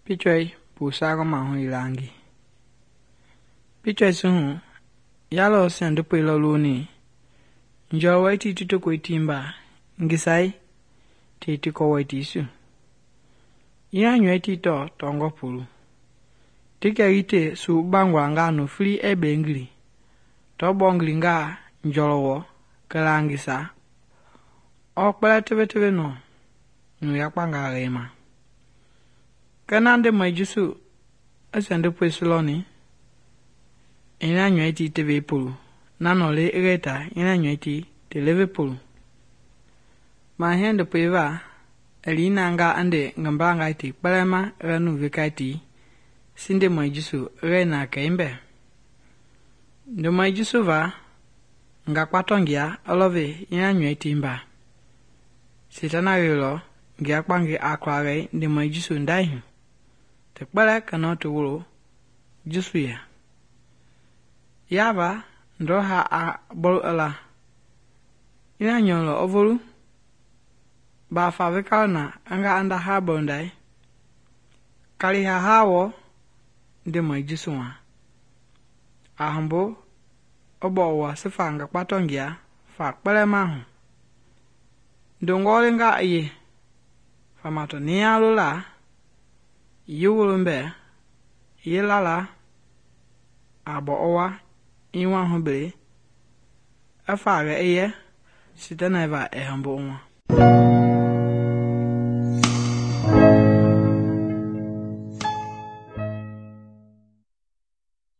Pichoi pusago mahu ilangi. Pichoi suhu yalo sendo pelo luni. Njo waiti tuto kuitimba ngisai titi ko waiti su. Ina nyweti to tongo pulu. Tika ite su bangwa nga no free ebe ngri. To bongli nga njolowo kalangisa. Okpala tebe no. Yakwa nga rema. Kanande majusu asende pwesuloni. Ina nyweti tebe pulu. Nanole ireta ina nyweti televe pulu. Mahende pweva elina nga ande ngambanga iti kpalema ranu vikaiti sinde majusu rena kaimbe. Ndo majusu va nga kwatongia olove ina nyweti mba. Sitana rilo ngia kwangi akware ndi majusu ndaihu. Tekpala kanotu wuro jusu ya. Yaba ndoha a bolu ala. Ina nyolo ovolu. Ba favika na anga anda ha bondai. Kali ha hawo ndi majusu wa. Ahambo obo wa sifa nga kwatongia fa kpele mahu. Ndongole nga iye. Famato ni alula. Yuwulumbe. Yelala. Abo owa. Iwa hubele. Afare iye. Sitana eva ehambo onwa.